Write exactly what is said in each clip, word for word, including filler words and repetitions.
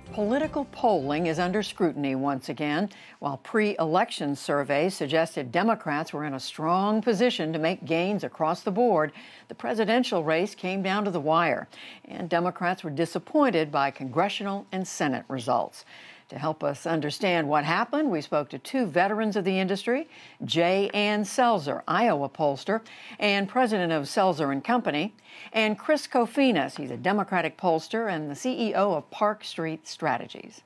Political polling is under scrutiny once again. While pre-election surveys suggested Democrats were in a strong position to make gains across the board, the presidential race came down to the wire, and Democrats were disappointed by congressional and Senate results. To help us understand what happened, we spoke to two veterans of the industry, Jay Ann Selzer, Iowa pollster and president of Selzer and Company, and Chris Kofinas. He's a Democratic pollster and the C E O of Park Street Strategies.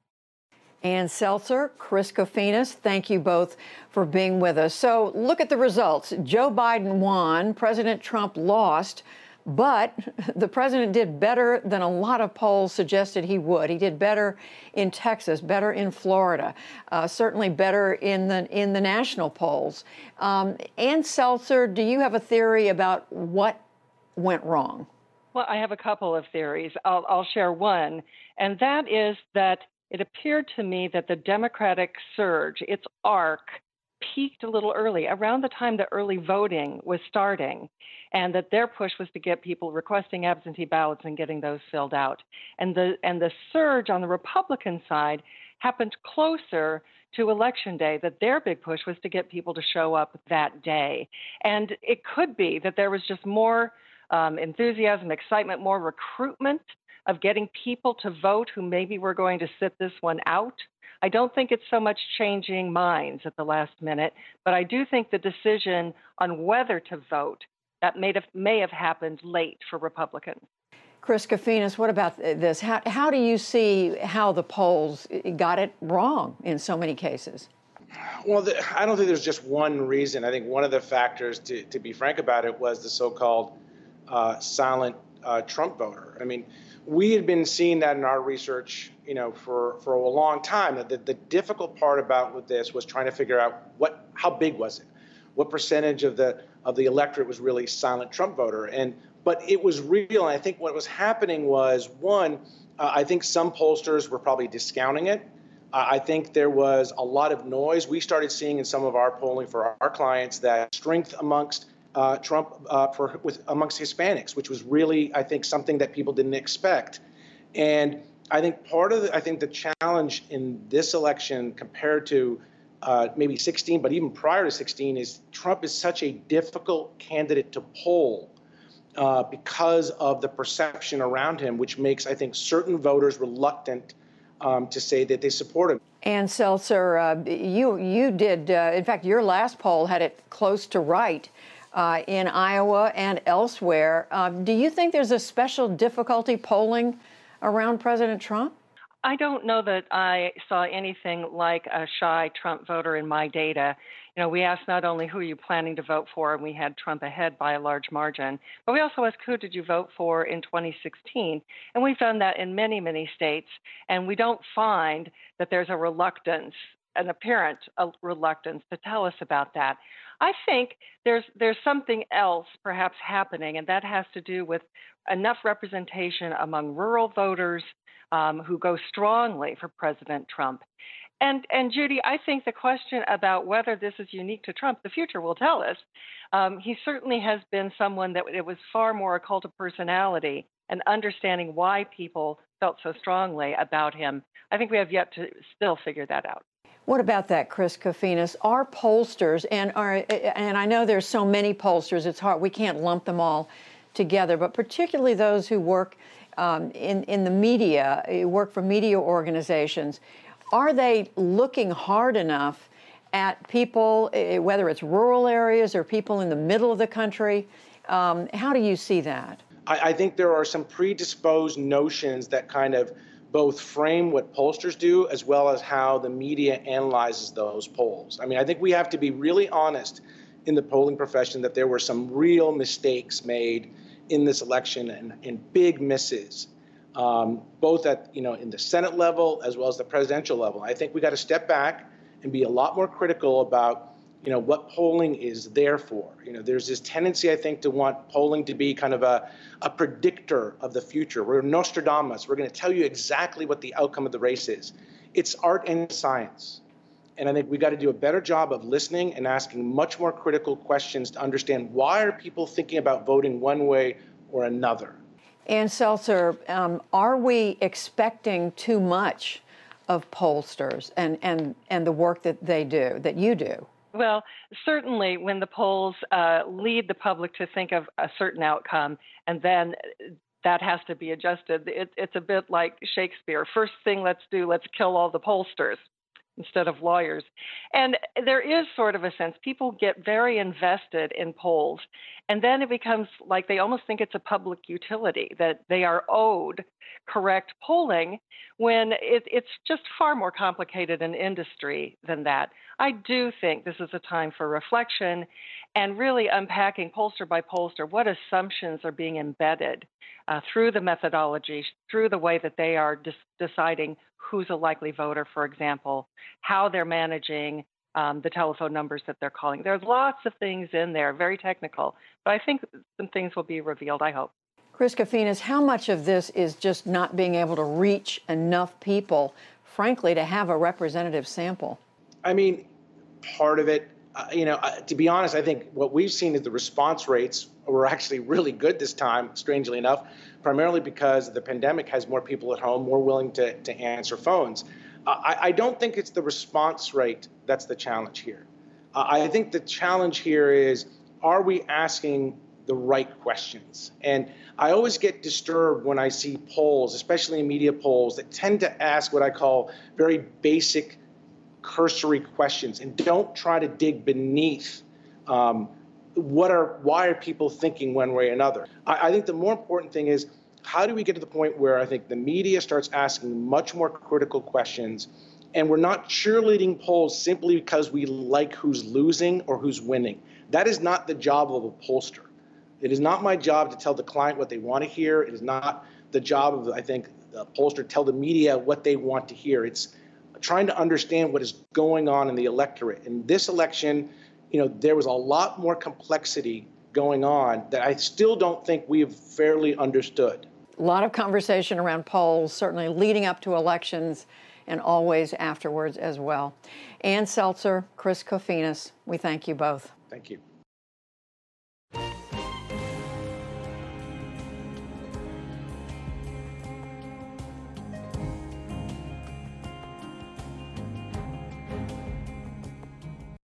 Ann Selzer, Chris Kofinas, thank you both for being with us. So look at the results. Joe Biden won, President Trump lost. But the president did better than a lot of polls suggested he would. He did better in Texas, better in Florida, uh, certainly better in the in the national polls. Um, Ann Selzer, do you have a theory about what went wrong? Well, I have a couple of theories. I'll, I'll share one, and that is that it appeared to me that the Democratic surge, its arc, peaked a little early, around the time the early voting was starting, and that their push was to get people requesting absentee ballots and getting those filled out. And the and the surge on the Republican side happened closer to Election Day, that their big push was to get people to show up that day. And it could be that there was just more um, enthusiasm, excitement, more recruitment of getting people to vote who maybe were going to sit this one out. I don't think it's so much changing minds at the last minute, but I do think the decision on whether to vote, that may have, may have happened late for Republicans. Chris Kofinas, what about this? How, how do you see how the polls got it wrong in so many cases? Well, the, I don't think there's just one reason. I think one of the factors, to, to be frank about it, was the so-called uh, silent uh, Trump voter. I mean, we had been seeing that in our research, you know, for, for a long time. The, the difficult part about with this was trying to figure out what, how big was it? What percentage of the of the electorate was really silent Trump voter? And but it was real. And I think what was happening was, one, uh, I think some pollsters were probably discounting it. Uh, I think there was a lot of noise. We started seeing in some of our polling for our, our clients that strength amongst Uh, Trump uh, for with amongst Hispanics, which was really, I think, something that people didn't expect. And I think part of the, I think the challenge in this election compared to uh, maybe sixteen, but even prior to sixteen, is Trump is such a difficult candidate to poll uh, because of the perception around him, which makes, I think, certain voters reluctant um, to say that they support him. Ann Selzer, uh, you you did, uh, in fact, your last poll had it close to right. Uh, in Iowa and elsewhere. Uh, do you think there's a special difficulty polling around President Trump? I don't know that I saw anything like a shy Trump voter in my data. You know, we asked not only who are you planning to vote for, and we had Trump ahead by a large margin, but we also asked who did you vote for in twenty sixteen? And we've done that in many, many states, and we don't find that there's a reluctance, an apparent uh, reluctance to tell us about that. I think there's there's something else perhaps happening, and that has to do with enough representation among rural voters um, who go strongly for President Trump. And, and Judy, I think the question about whether this is unique to Trump, the future will tell us. Um, he certainly has been someone that it was far more a cult of personality and understanding why people felt so strongly about him. I think we have yet to still figure that out. What about that, Chris Kofinas? Are pollsters, and are, and I know there's so many pollsters, it's hard, we can't lump them all together, but particularly those who work um, in, in the media, work for media organizations, are they looking hard enough at people, whether it's rural areas or people in the middle of the country? Um, how do you see that? I, I think there are some predisposed notions that kind of both frame what pollsters do as well as how the media analyzes those polls. I mean, I think we have to be really honest in the polling profession that there were some real mistakes made in this election and, and big misses, um, both at, you know, in the Senate level as well as the presidential level. I think we got to step back and be a lot more critical about, you know, what polling is there for. You know, there's this tendency, I think, to want polling to be kind of a, a predictor of the future. We're Nostradamus. We're going to tell you exactly what the outcome of the race is. It's art and science. And I think we got to do a better job of listening and asking much more critical questions to understand why are people thinking about voting one way or another. Ann Seltzer, um, are we expecting too much of pollsters and, and, and the work that they do, that you do? Well, certainly when the polls uh, lead the public to think of a certain outcome, and then that has to be adjusted, it, it's a bit like Shakespeare. First thing let's do, let's kill all the pollsters instead of lawyers. And there is sort of a sense, people get very invested in polls, and then it becomes like they almost think it's a public utility, that they are owed correct polling, when it, it's just far more complicated an industry than that. I do think this is a time for reflection and really unpacking pollster by pollster what assumptions are being embedded uh, through the methodology, through the way that they are dis- deciding who's a likely voter, for example, how they're managing um, the telephone numbers that they're calling. There's lots of things in there, very technical, but I think some things will be revealed, I hope. Chris Kofinas, how much of this is just not being able to reach enough people, frankly, to have a representative sample? I mean, part of it, uh, you know, uh, to be honest, I think what we've seen is the response rates were actually really good this time, strangely enough, primarily because the pandemic has more people at home, more willing to, to answer phones. Uh, I, I don't think it's the response rate that's the challenge here. Uh, I think the challenge here is, are we asking the right questions? And I always get disturbed when I see polls, especially in media polls, that tend to ask what I call very basic, cursory questions and don't try to dig beneath um, what are, why are people thinking one way or another. I, I think the more important thing is, how do we get to the point where I think the media starts asking much more critical questions, and we're not cheerleading polls simply because we like who's losing or who's winning. That is not the job of a pollster. It is not my job to tell the client what they want to hear. It is not the job of, I think, the pollster to tell the media what they want to hear. It's trying to understand what is going on in the electorate. In this election, you know, there was a lot more complexity going on that I still don't think we have fairly understood. A lot of conversation around polls, certainly leading up to elections and always afterwards as well. Ann Seltzer, Chris Kofinas, we thank you both. Thank you.